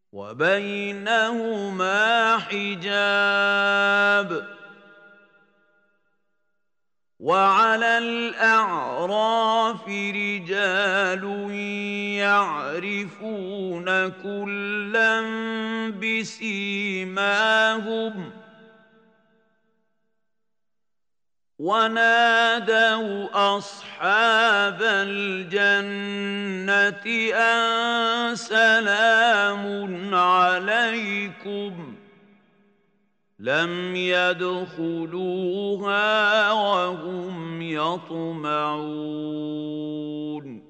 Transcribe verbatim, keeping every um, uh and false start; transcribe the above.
وبينهما حجاب وعلى الأعراف رجال يعرفون كلا بسيماهم ونادوا أصحاب الجنة أن سلام عليكم لم يدخلوها وهم يطمعون